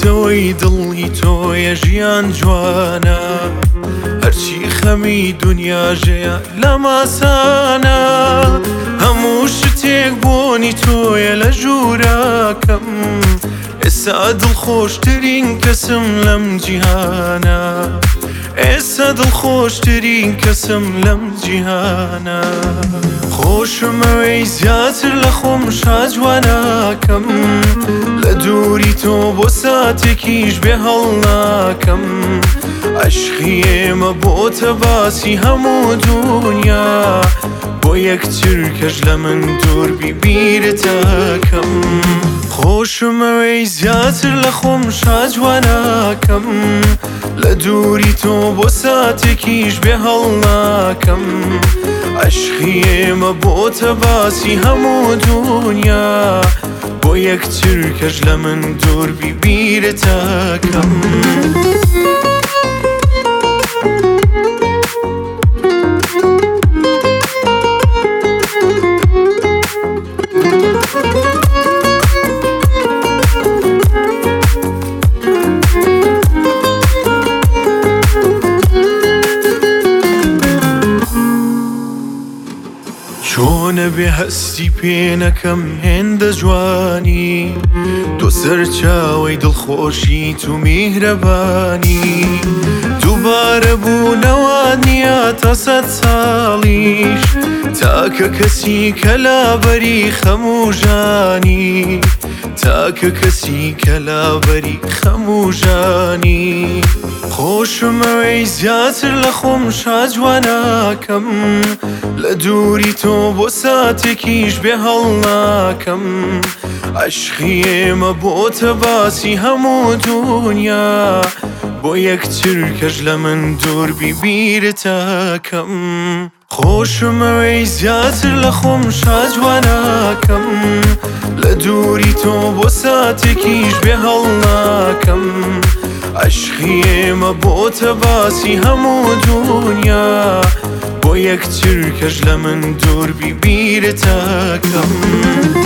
بۆتەوەی دڵی تۆیە ژیان جوانە هەرچی خەمی دنیاژەیە لە ماسانە هەموو شتێک بۆنی تۆیە لە ژوورەکەم ئێستا دڵخۆشترین کەسم لەم جیهانە ئێستا دڵخۆشترین کەسم لەم جیهانە خۆشمەوەی زیاتر لە خۆم شاجوانەکەم لە دووری تۆ بۆ ساتێکیش بێ هەڵ ناکەم عەشقی ئێمە بۆتە باسی هەموو دونیا بۆ یەکتر کەش لە من دووربی بیرتەکەم خۆشمەوەی زیاتر لە خۆم شاجوانەکەم لە دووری تۆ بۆ ساتێکیش بێ هەڵ ناکەم عەشقی ئێمە بۆتە باسی هەموو دونیا بۆ یەکتر کەش لە من دووربی بیرتەکەم چۆنە بێ هەستی پێ نەکەم هێندە جوانی تۆ سەرچاوەی دڵخۆشی تو میهرەبانی دووبارە بوونەوە نییە تا سەد ساڵیش تاکە کەسی کەلابەری خەموژانی تاکە کەسی کەلابەری خەموژانی خۆشمەوەی زیاتر لە خۆم شاجوانەکەم لە دووری تۆ بۆ ساتێکیش بێ هەڵ ناکەم عەشقی ئێمە بۆتە باسی هەموو دونیا بۆ یەکتر کەش لە من دووربی بیرتەکەم خۆشمەوەی زیاتر لە خۆم شاجوانەکەم لە دووری تۆ بۆ ساتێکیش بێ هەڵ ناکەم عەشقی ئێمە بۆتە باسی هەموو دونیا بۆ یەکتر کەش لە من دووربی بیرتەکەم